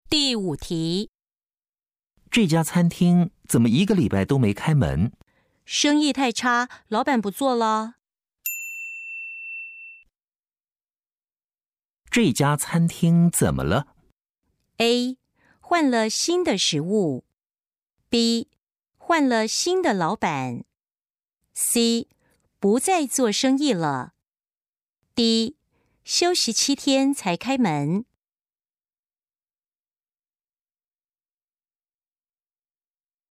第5题， 这家餐厅怎么1个礼拜都没开门？ 生意太差，老板不做了。 这家餐厅怎么了？ A. 换了新的食物 B. 换了新的老板 C. 不再做生意了 D. 休息7天才开门。